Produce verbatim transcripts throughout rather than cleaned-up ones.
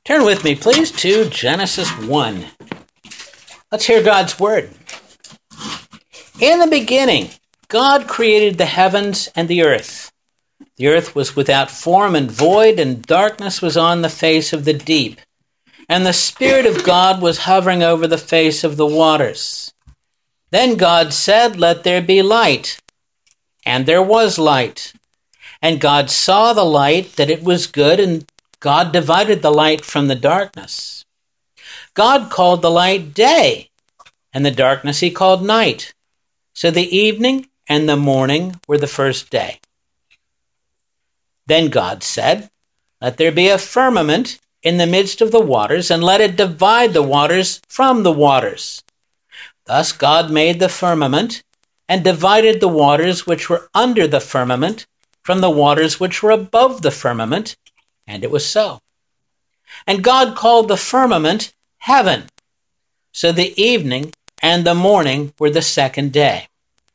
Turn with me, please, to Genesis one. Let's hear God's word. In the beginning, God created the heavens and the earth. The earth was without form and void, and darkness was on the face of the deep. And the Spirit of God was hovering over the face of the waters. Then God said, "Let there be light." And there was light. And God saw the light, that it was good, and God divided the light from the darkness. God called the light day, and the darkness he called night. So the evening and the morning were the first day. Then God said, "Let there be a firmament in the midst of the waters, and let it divide the waters from the waters." Thus God made the firmament, and divided the waters which were under the firmament from the waters which were above the firmament, and it was so. And God called the firmament heaven. So the evening and the morning were the second day.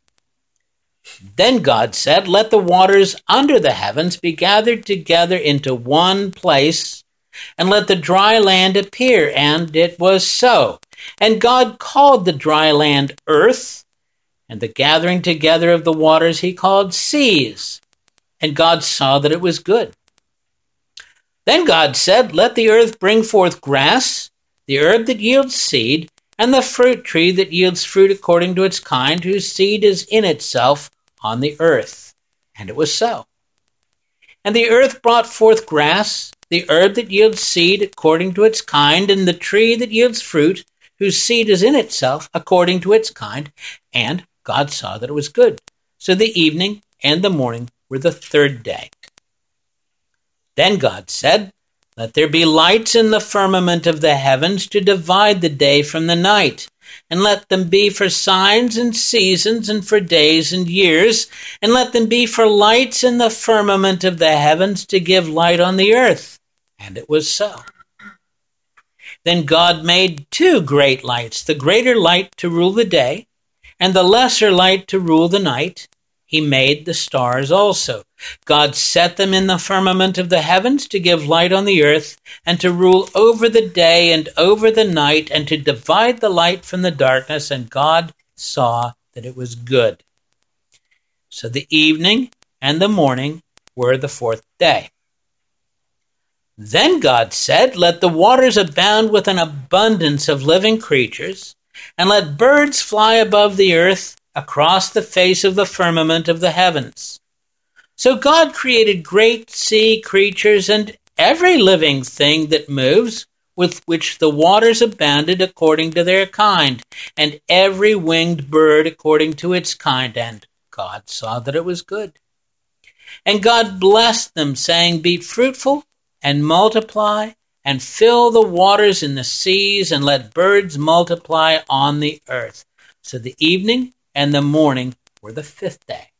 Then God said, "Let the waters under the heavens be gathered together into one place, and let the dry land appear." And it was so. And God called the dry land earth, and the gathering together of the waters he called seas. And God saw that it was good. Then God said, "Let the earth bring forth grass, the herb that yields seed, and the fruit tree that yields fruit according to its kind, whose seed is in itself on the earth." And it was so. And the earth brought forth grass, the herb that yields seed according to its kind, and the tree that yields fruit, whose seed is in itself according to its kind. And God saw that it was good. So the evening and the morning were the third day. Then God said, "Let there be lights in the firmament of the heavens to divide the day from the night, and let them be for signs and seasons and for days and years, and let them be for lights in the firmament of the heavens to give light on the earth." And it was so. Then God made two great lights, the greater light to rule the day, and the lesser light to rule the night. He made the stars also. God set them in the firmament of the heavens to give light on the earth, and to rule over the day and over the night, and to divide the light from the darkness. And God saw that it was good. So the evening and the morning were the fourth day. Then God said, "Let the waters abound with an abundance of living creatures, and let birds fly above the earth across the face of the firmament of the heavens." So God created great sea creatures and every living thing that moves, with which the waters abounded according to their kind, and every winged bird according to its kind. And God saw that it was good. And God blessed them, saying, "Be fruitful and multiply, and fill the waters in the seas, and let birds multiply on the earth." So the evening and the morning were the fifth day.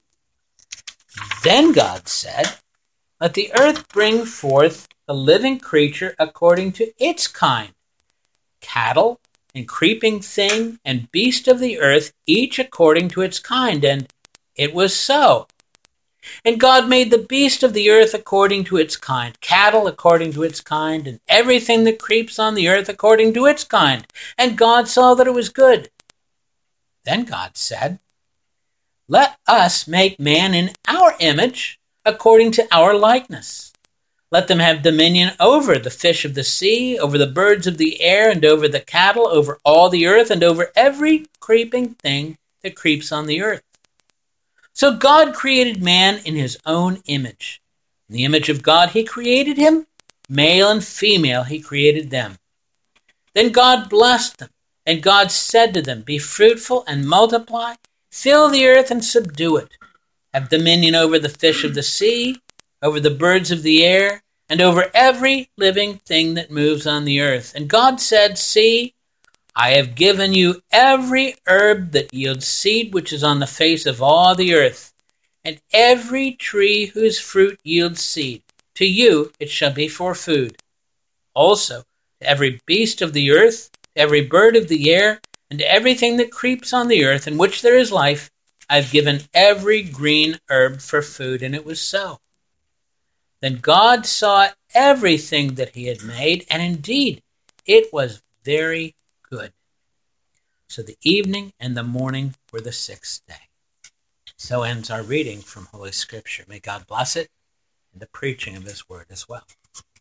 Then God said, "Let the earth bring forth a living creature according to its kind, cattle and creeping thing and beast of the earth, each according to its kind." And it was so. And God made the beast of the earth according to its kind, cattle according to its kind, and everything that creeps on the earth according to its kind. And God saw that it was good. Then God said, "Let us make man in our image, according to our likeness. Let them have dominion over the fish of the sea, over the birds of the air, and over the cattle, over all the earth, and over every creeping thing that creeps on the earth." So God created man in his own image. In the image of God he created him, male and female he created them. Then God blessed them, and God said to them, "Be fruitful and multiply, fill the earth and subdue it. Have dominion over the fish of the sea, over the birds of the air, and over every living thing that moves on the earth." And God said, "See, I have given you every herb that yields seed which is on the face of all the earth, and every tree whose fruit yields seed. To you it shall be for food. Also, to every beast of the earth, to every bird of the air, and to everything that creeps on the earth in which there is life, I have given every green herb for food." And it was so. Then God saw everything that he had made, and indeed it was very good. So the evening and the morning were the sixth day. So ends our reading from Holy Scripture. May God bless it and the preaching of His Word as well.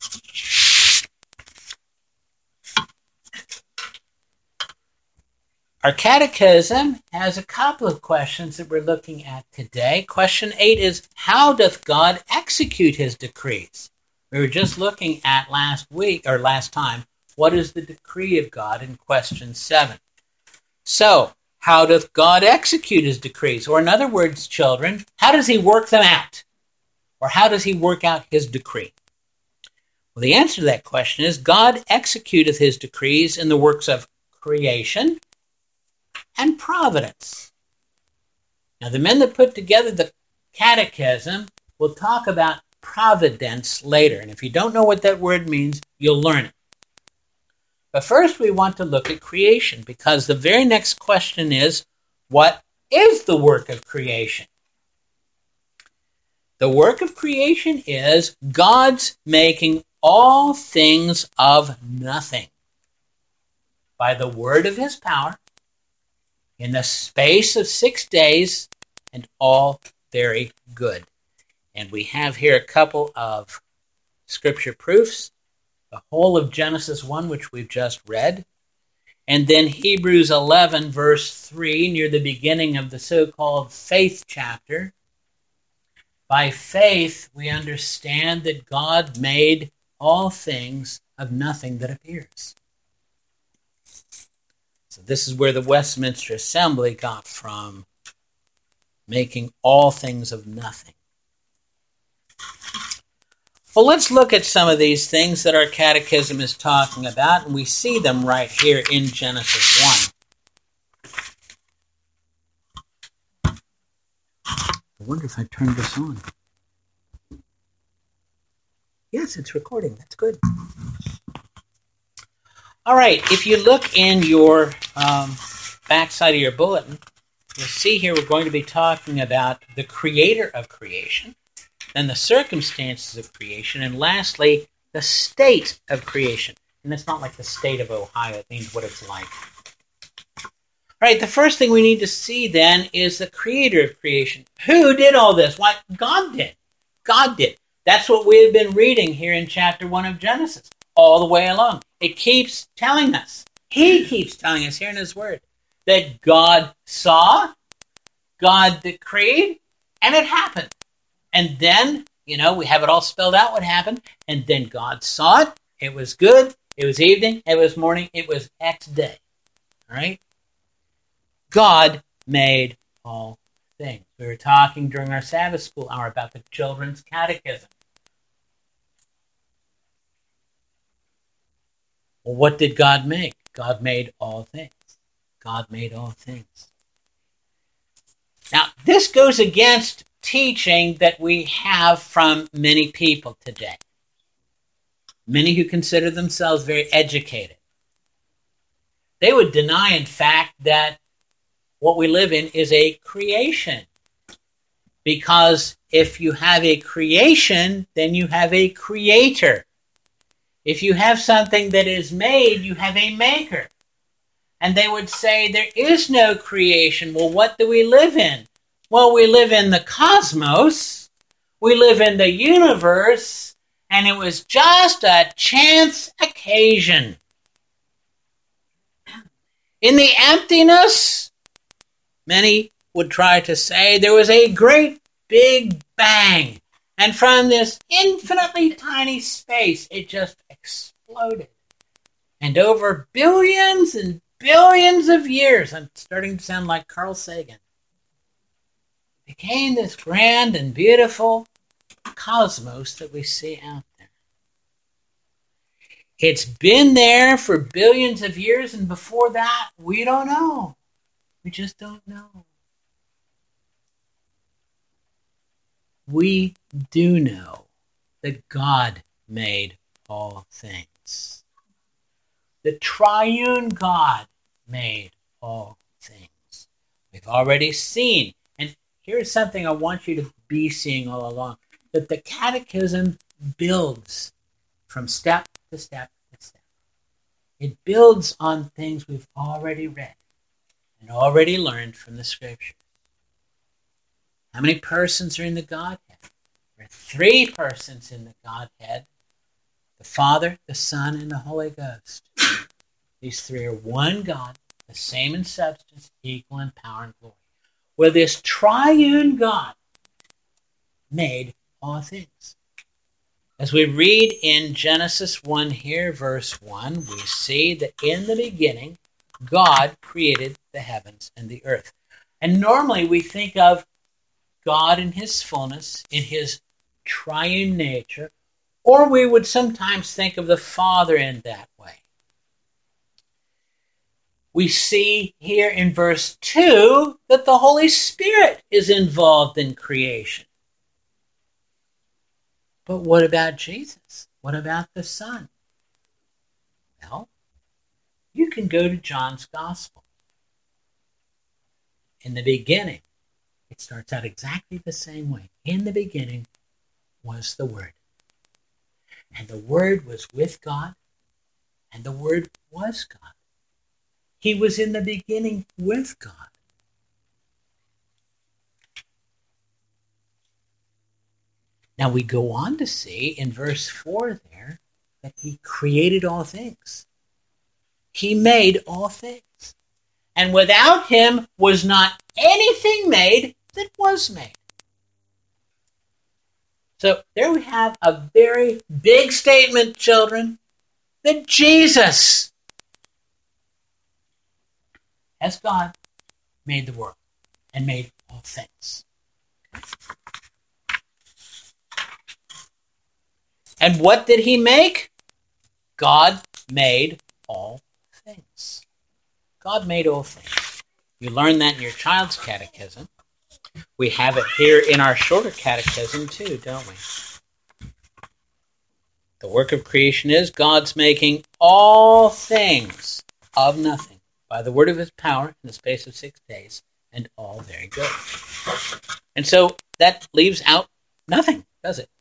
Our catechism has a couple of questions that we're looking at today. Question eight is, how doth God execute His decrees? We were just looking at last week, or last time, what is the decree of God in question seven. So, how doth God execute His decrees? Or in other words, children, how does He work them out? Or how does He work out His decree? Well, the answer to that question is, God executeth His decrees in the works of creation and providence. Now, the men that put together the catechism will talk about providence later. And if you don't know what that word means, you'll learn it. But first we want to look at creation, because the very next question is, what is the work of creation? The work of creation is God's making all things of nothing by the word of His power in the space of six days, and all very good. And we have here a couple of scripture proofs. The whole of Genesis one, which we've just read, and then Hebrews eleven, verse three, near the beginning of the so-called faith chapter. By faith, we understand that God made all things of nothing that appears. So this is where the Westminster Assembly got from making all things of nothing. Well, let's look at some of these things that our catechism is talking about, and we see them right here in Genesis one. I wonder if I turned this on. Yes, it's recording. That's good. All right, if you look in your um, backside of your bulletin, you'll see here we're going to be talking about the creator of creation, then the circumstances of creation, and lastly, the state of creation. And it's not like the state of Ohio, it means what it's like. All right, the first thing we need to see then is the creator of creation. Who did all this? Why, God did. God did. That's what we have been reading here in chapter one of Genesis, all the way along. It keeps telling us, He keeps telling us here in His Word, that God saw, God decreed, and it happened. And then, you know, we have it all spelled out what happened. And then God saw it. It was good. It was evening. It was morning. It was X day. All right? God made all things. We were talking during our Sabbath school hour about the children's catechism. Well, what did God make? God made all things. God made all things. Now, this goes against teaching that we have from many people today. Many who consider themselves very educated. They would deny, in fact, that what we live in is a creation. Because if you have a creation, then you have a creator. If you have something that is made, you have a maker. And they would say there is no creation. Well, what do we live in? Well, we live in the cosmos, we live in the universe, and it was just a chance occasion. In the emptiness, many would try to say there was a great big bang, and from this infinitely tiny space, it just exploded. And over billions and billions of years, I'm starting to sound like Carl Sagan, became this grand and beautiful cosmos that we see out there. It's been there for billions of years, and before that, we don't know. We just don't know. We do know that God made all things. The triune God made all things. We've already seen. Here's something I want you to be seeing all along, that the Catechism builds from step to step to step. It builds on things we've already read and already learned from the Scriptures. How many persons are in the Godhead? There are three persons in the Godhead: the Father, the Son, and the Holy Ghost. These three are one God, the same in substance, equal in power and glory. Well, this triune God made all things. As we read in Genesis one here, verse one, we see that in the beginning, God created the heavens and the earth. And normally we think of God in his fullness, in his triune nature, or we would sometimes think of the Father in that way. We see here in verse two that the Holy Spirit is involved in creation. But what about Jesus? What about the Son? Well, you can go to John's Gospel. In the beginning, it starts out exactly the same way. In the beginning was the Word. And the Word was with God, and the Word was God. He was in the beginning with God. Now we go on to see in verse four there that he created all things. He made all things. And without him was not anything made that was made. So there we have a very big statement, children, that Jesus, as God, made the world and made all things. And what did he make? God made all things. God made all things. You learn that in your child's catechism. We have it here in our shorter catechism too, don't we? The work of creation is God's making all things of nothing by the word of his power in the space of six days, and all very good. And so that leaves out nothing, does it?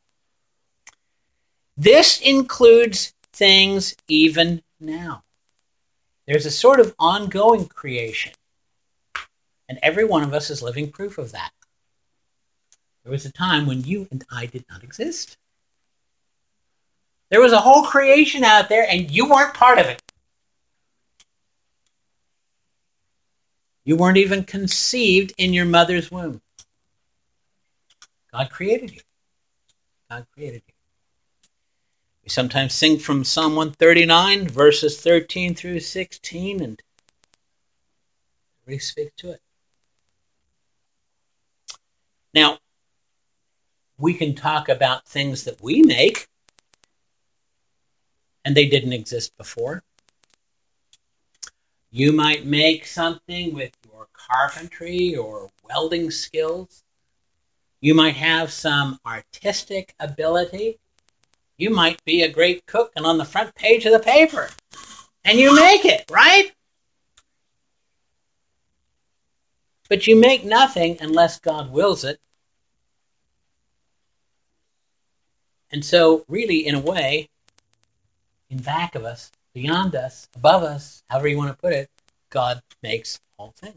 This includes things even now. There's a sort of ongoing creation, and every one of us is living proof of that. There was a time when you and I did not exist. There was a whole creation out there, and you weren't part of it. You weren't even conceived in your mother's womb. God created you. God created you. We sometimes sing from Psalm one thirty-nine, verses thirteen through sixteen, and we speak to it. Now, we can talk about things that we make, and they didn't exist before. You might make something with your carpentry or welding skills. You might have some artistic ability. You might be a great cook and on the front page of the paper. And you make it, right? But you make nothing unless God wills it. And so, really, in a way, in back of us, beyond us, above us, however you want to put it, God makes all things.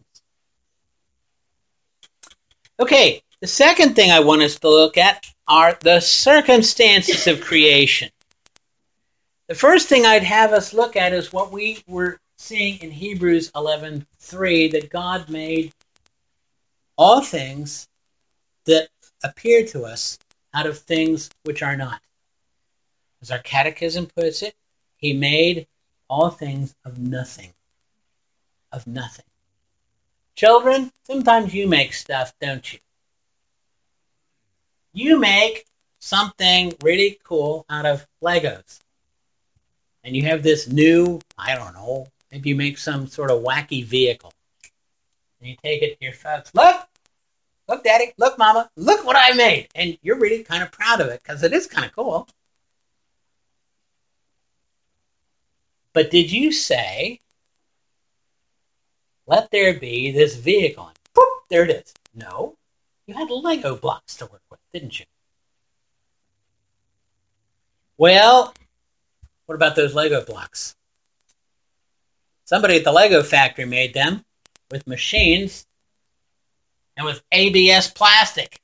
Okay, the second thing I want us to look at are the circumstances of creation. The first thing I'd have us look at is what we were seeing in Hebrews eleven three, that God made all things that appear to us out of things which are not. As our catechism puts it, he made all things of nothing. Of nothing. Children, sometimes you make stuff, don't you? You make something really cool out of Legos. And you have this new, I don't know, maybe you make some sort of wacky vehicle. And you take it to your folks. Look! Look, Daddy. Look, Mama. Look what I made. And you're really kind of proud of it because it is kind of cool. But did you say, let there be this vehicle? And boop, there it is. No. You had Lego blocks to work with, didn't you? Well, what about those Lego blocks? Somebody at the Lego factory made them with machines and with A B S plastic.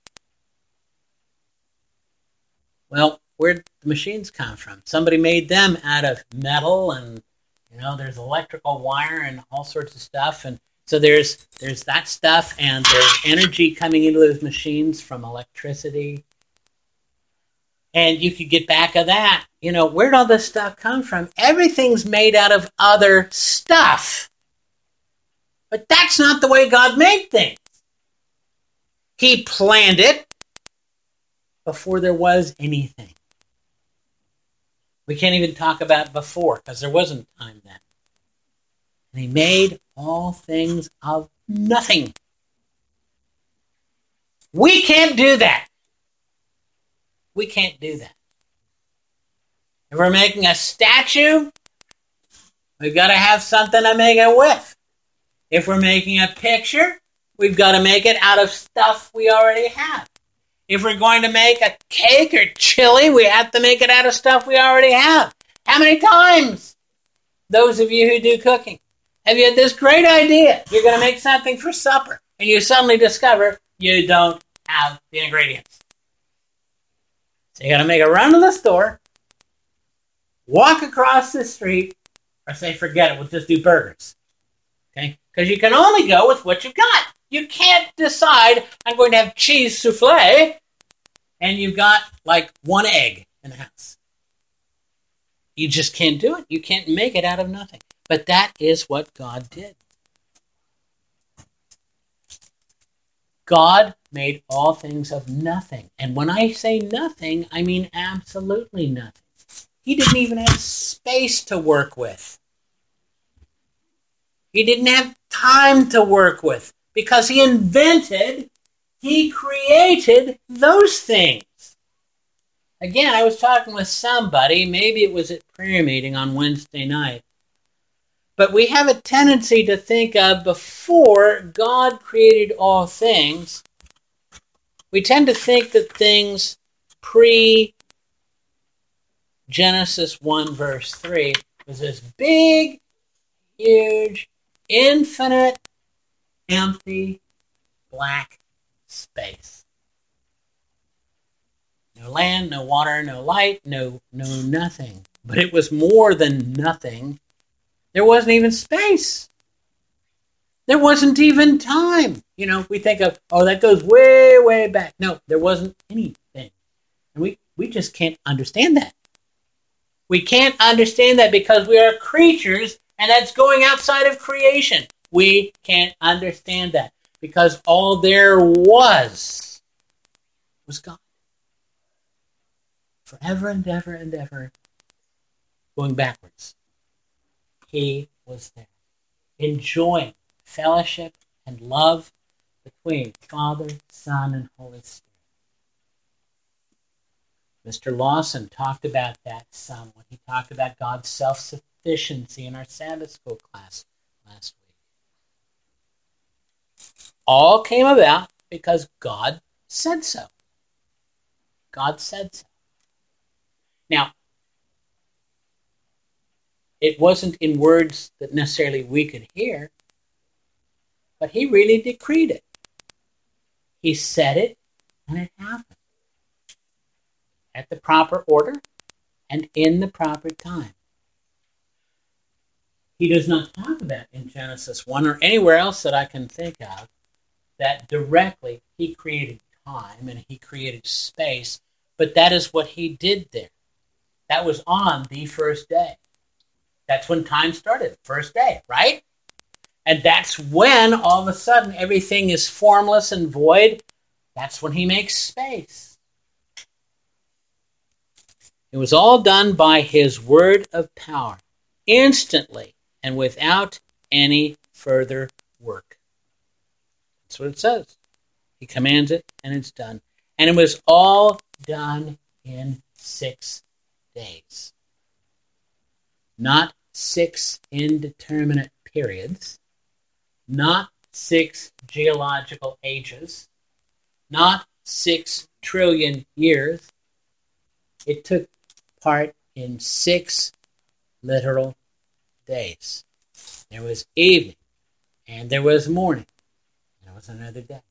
Well, where'd the machines come from? Somebody made them out of metal, and you know, there's electrical wire and all sorts of stuff, and so there's there's that stuff, and there's energy coming into those machines from electricity. And you could get back of that. You know, where'd all this stuff come from? Everything's made out of other stuff. But that's not the way God made things. He planned it before there was anything. We can't even talk about before, because there wasn't time then. And he made all things of nothing. We can't do that. We can't do that. If we're making a statue, we've got to have something to make it with. If we're making a picture, we've got to make it out of stuff we already have. If we're going to make a cake or chili, we have to make it out of stuff we already have. How many times, those of you who do cooking, have you had this great idea? You're going to make something for supper, and you suddenly discover you don't have the ingredients. So you got to make a run to the store, walk across the street, or say, forget it, we'll just do burgers. Okay? Because you can only go with what you've got. You can't decide, I'm going to have cheese souffle, and you've got like one egg in the house. You just can't do it. You can't make it out of nothing. But that is what God did. God made all things of nothing. And when I say nothing, I mean absolutely nothing. He didn't even have space to work with. He didn't have time to work with, because he invented, he created those things. Again, I was talking with somebody, maybe it was at prayer meeting on Wednesday night, but we have a tendency to think of before God created all things, we tend to think that things pre-Genesis one verse three was this big, huge, infinite, empty, black space. No land, no water, no light, no, no nothing. But it was more than nothing. There wasn't even space. There wasn't even time. You know, we think of, oh, that goes way, way back. No, there wasn't anything. And we, we just can't understand that. We can't understand that because we are creatures, and that's going outside of creation. We can't understand that because all there was was God. Forever and ever and ever, going backwards. He was there, enjoying fellowship and love between Father, Son, and Holy Spirit. Mister Lawson talked about that some when he talked about God's self-sufficiency in our Sabbath school class last week. All came about because God said so. God said so. Now, it wasn't in words that necessarily we could hear, but he really decreed it. He said it, and it happened. At the proper order, and in the proper time. He does not talk about in Genesis one or anywhere else that I can think of that directly he created time and he created space, but that is what he did there. That was on the first day. That's when time started, first day, right? And that's when all of a sudden everything is formless and void. That's when he makes space. It was all done by his word of power, instantly and without any further work. That's what it says. He commands it, and it's done. And it was all done in six days. Not six indeterminate periods, not six geological ages, not six trillion years. It took apart in six literal days. There was evening, and there was morning, and there was another day.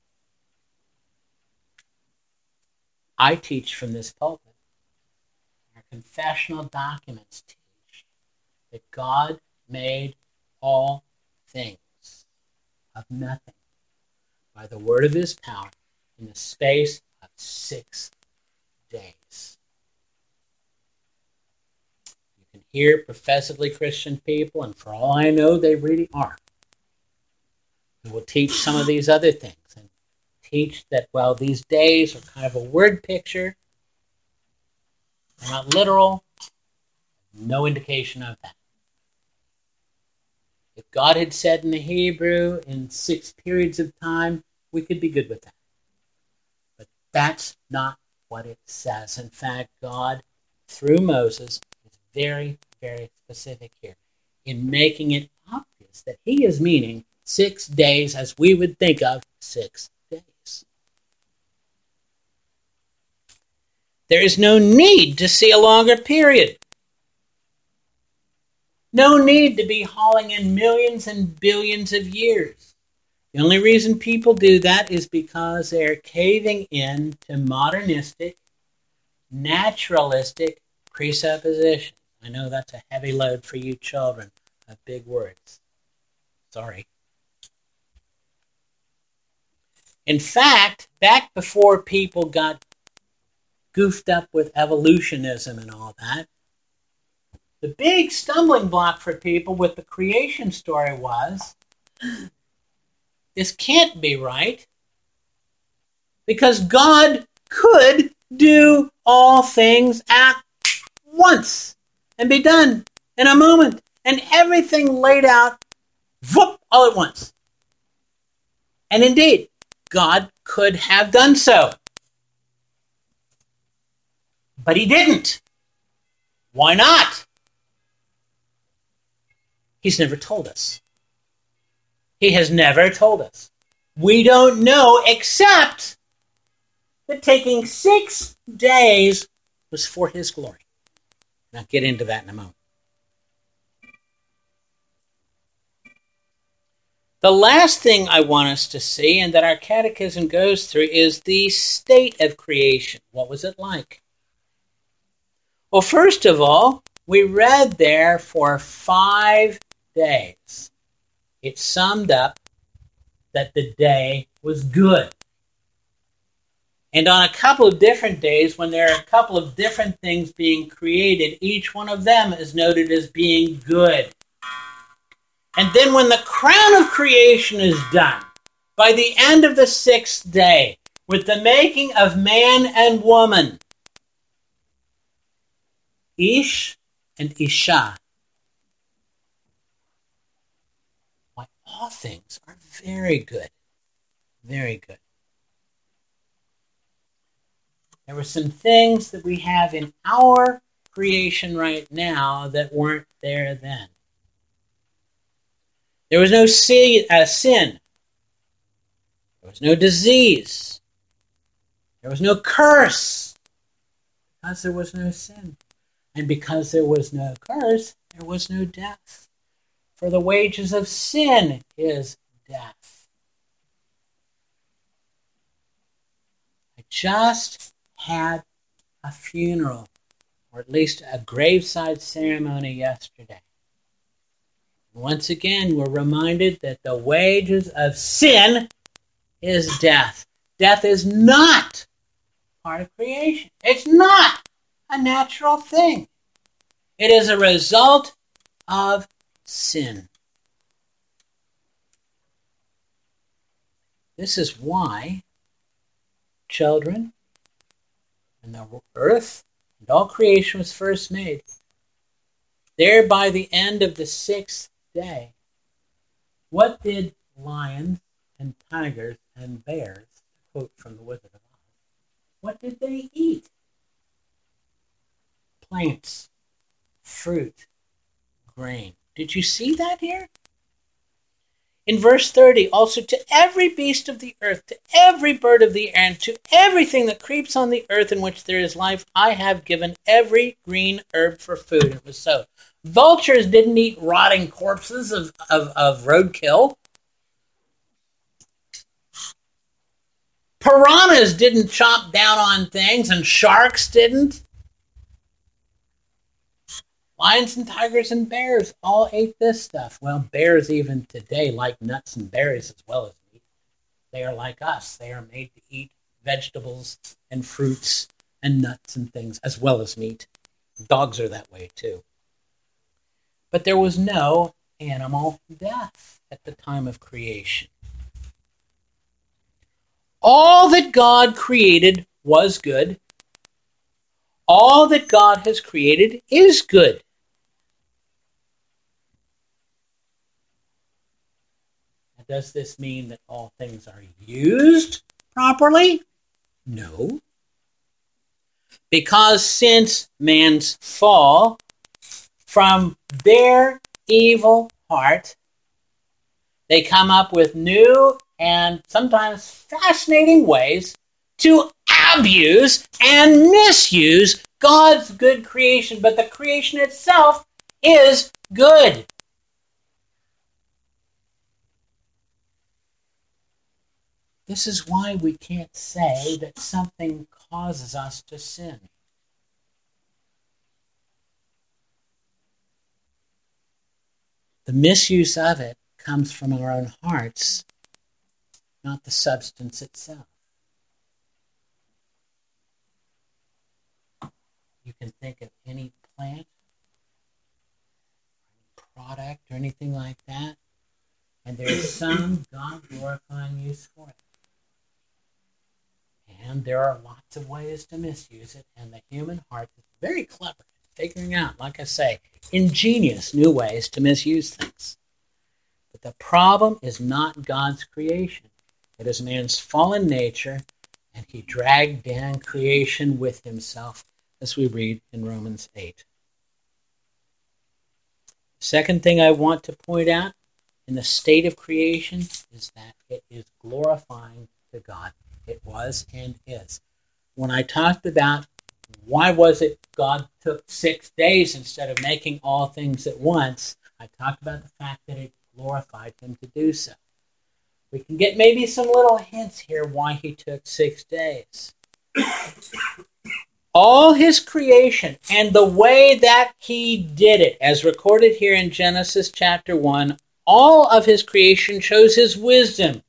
I teach from this pulpit. Our confessional documents teach that God made all things of nothing by the word of his power in the space of six days. You can hear professedly Christian people, and for all I know, they really are, who will teach some of these other things and teach that, well, these days are kind of a word picture. They're not literal. No indication of that. If God had said in the Hebrew in six periods of time, we could be good with that. But that's not what it says. In fact, God, through Moses, is very, very specific here in making it obvious that he is meaning six days as we would think of six days. There is no need to see a longer period. No need to be hauling in millions and billions of years. The only reason people do that is because they're caving in to modernistic, naturalistic presuppositions. I know that's a heavy load for you children of big words. Sorry. In fact, back before people got goofed up with evolutionism and all that, the big stumbling block for people with the creation story was, this can't be right, because God could do all things at once and be done in a moment, and everything laid out, whoop, all at once. And indeed, God could have done so. But he didn't. Why not? He's never told us. He has never told us. We don't know, except that taking six days was for his glory. I'll get into that in a moment. The last thing I want us to see, and that our catechism goes through, is the state of creation. What was it like? Well, first of all, we read there for five days. It summed up that the day was good. And on a couple of different days, when there are a couple of different things being created, each one of them is noted as being good. And then when the crown of creation is done, by the end of the sixth day, with the making of man and woman, Ish and Isha, why, all things are very good. Very good. There were some things that we have in our creation right now that weren't there then. There was no sin, uh, sin. There was no disease. There was no curse, because there was no sin. And because there was no curse, there was no death. For the wages of sin is death. I just had a funeral, or at least a graveside ceremony yesterday. Once again, we're reminded that the wages of sin is death. Death is not part of creation. It's not a natural thing. It is a result of sin. This is why children and the earth and all creation was first made. There by the end of the sixth day, what did lions and tigers and bears, quote from the Wizard of Oz, what did they eat? Plants, fruit, grain. Did you see that here? In verse thirty, also to every beast of the earth, to every bird of the air, and to everything that creeps on the earth in which there is life, I have given every green herb for food. It was so. Vultures didn't eat rotting corpses of, of, of roadkill. Piranhas didn't chomp down on things, and sharks didn't. Lions and tigers and bears all ate this stuff. Well, bears even today like nuts and berries as well as meat. They are like us. They are made to eat vegetables and fruits and nuts and things as well as meat. Dogs are that way too. But there was no animal death at the time of creation. All that God created was good. All that God has created is good. Does this mean that all things are used properly? No. Because since man's fall, from their evil heart, they come up with new and sometimes fascinating ways to abuse and misuse God's good creation. But the creation itself is good. This is why we can't say that something causes us to sin. The misuse of it comes from our own hearts, not the substance itself. You can think of any plant, product, or anything like that, and there's some God-glorifying use for it. And there are lots of ways to misuse it, and the human heart is very clever at figuring out, like I say, ingenious new ways to misuse things. But the problem is not God's creation. It is man's fallen nature, and he dragged down creation with himself, as we read in Romans eight. Second thing I want to point out in the state of creation is that it is glorifying to God. It was and is. When I talked about why was it God took six days instead of making all things at once, I talked about the fact that it glorified him to do so. We can get maybe some little hints here why he took six days. All his creation and the way that he did it, as recorded here in Genesis chapter one, all of his creation shows his wisdom.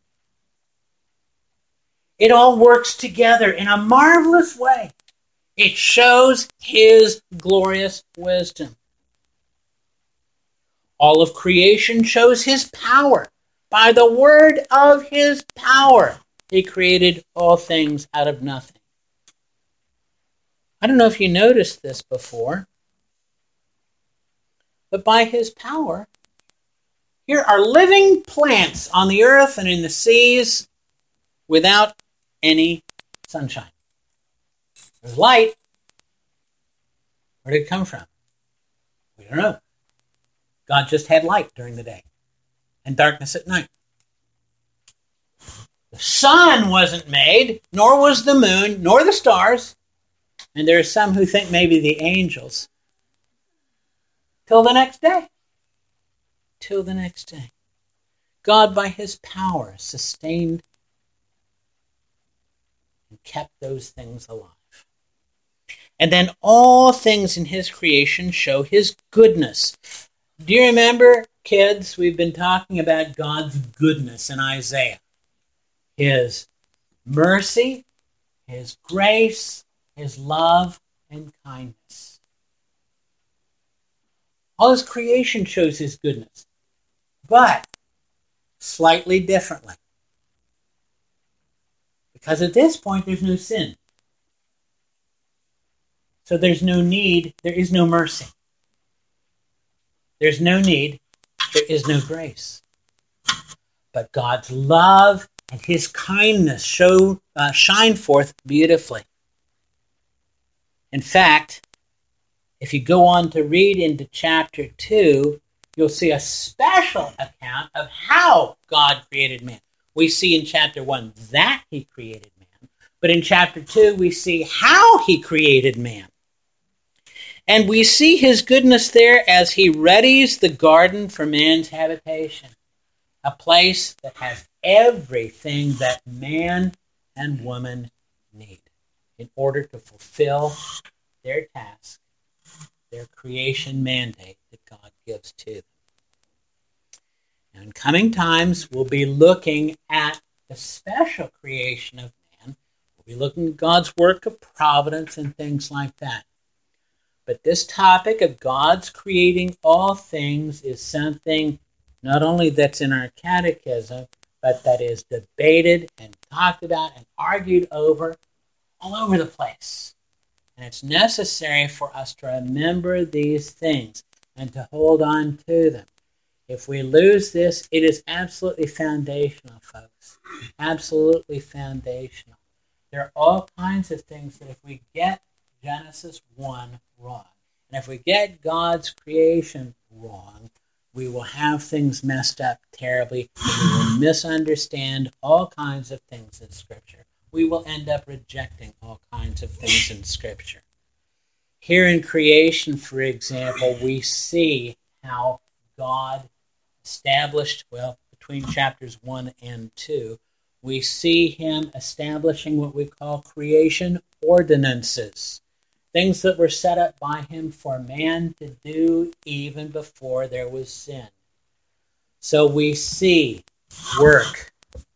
It all works together in a marvelous way. It shows his glorious wisdom. All of creation shows his power. By the word of his power, he created all things out of nothing. I don't know if you noticed this before, but by his power, here are living plants on the earth and in the seas without any sunshine. There's light. Where did it come from? We don't know. God just had light during the day and darkness at night. The sun wasn't made, nor was the moon, nor the stars. And there are some who think maybe the angels. Till the next day. Till the next day. God, by his power, sustained and kept those things alive. And then all things in his creation show his goodness. Do you remember, kids, we've been talking about God's goodness in Isaiah. His mercy, his grace, his love, and kindness. All his creation shows his goodness, but slightly differently. Because at this point, there's no sin. So there's no need, there is no mercy. There's no need, there is no grace. But God's love and his kindness show uh, shine forth beautifully. In fact, if you go on to read into chapter two, you'll see a special account of how God created man. We see in chapter one that he created man, but in chapter two we see how he created man. And we see his goodness there as he readies the garden for man's habitation, a place that has everything that man and woman need in order to fulfill their task, their creation mandate that God gives to them. Now, in coming times, we'll be looking at the special creation of man. We'll be looking at God's work of providence and things like that. But this topic of God's creating all things is something not only that's in our catechism, but that is debated and talked about and argued over all over the place. And it's necessary for us to remember these things and to hold on to them. If we lose this, it is absolutely foundational, folks. Absolutely foundational. There are all kinds of things that if we get Genesis one wrong, and if we get God's creation wrong, we will have things messed up terribly, and we will misunderstand all kinds of things in Scripture. We will end up rejecting all kinds of things in Scripture. Here in creation, for example, we see how God established, well, between chapters one and two, we see him establishing what we call creation ordinances, things that were set up by him for man to do even before there was sin. So we see work.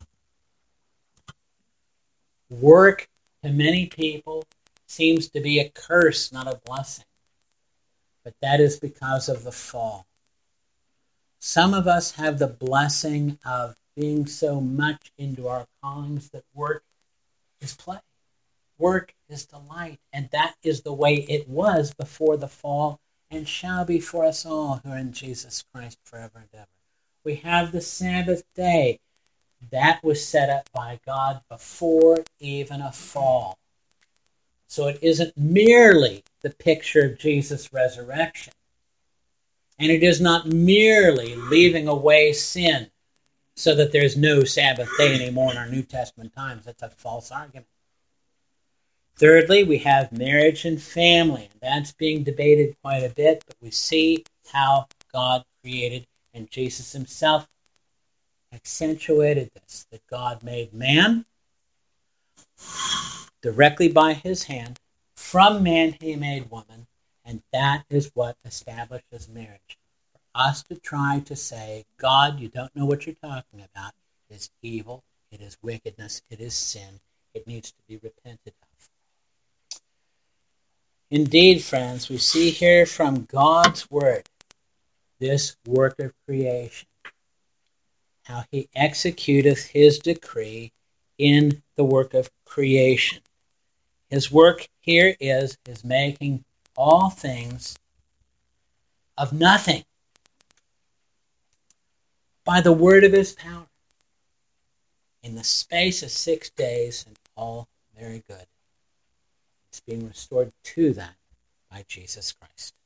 Work, to many people, seems to be a curse, not a blessing. But that is because of the fall. Some of us have the blessing of being so much into our callings that work is play. Work is delight. And that is the way it was before the fall and shall be for us all who are in Jesus Christ forever and ever. We have the Sabbath day. That was set up by God before even a fall. So it isn't merely the picture of Jesus' resurrection. And it is not merely leaving away sin so that there's no Sabbath day anymore in our New Testament times. That's a false argument. Thirdly, we have marriage and family. And that's being debated quite a bit, but we see how God created, and Jesus himself accentuated this, that God made man directly by his hand. From man he made woman, and that is what establishes marriage. For us to try to say, God, you don't know what you're talking about, is evil, it is wickedness, it is sin, it needs to be repented of. Indeed, friends, we see here from God's word this work of creation, how he executeth his decree in the work of creation. His work here is, is making all things of nothing by the word of his power in the space of six days, and all very good. It's being restored to that by Jesus Christ.